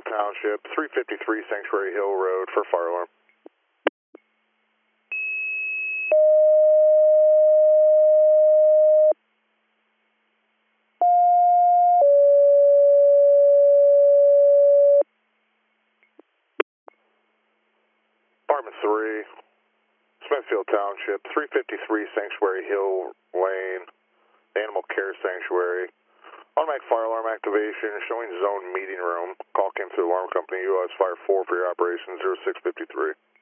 Township, 353 Sanctuary Hill Road for fire alarm. Apartment 3, Smithfield Township, 353 Sanctuary Hill Lane, Animal Care Sanctuary. Automatic fire alarm activation showing zone meeting room. Call came through alarm company, US Fire 4 for your operation 0653.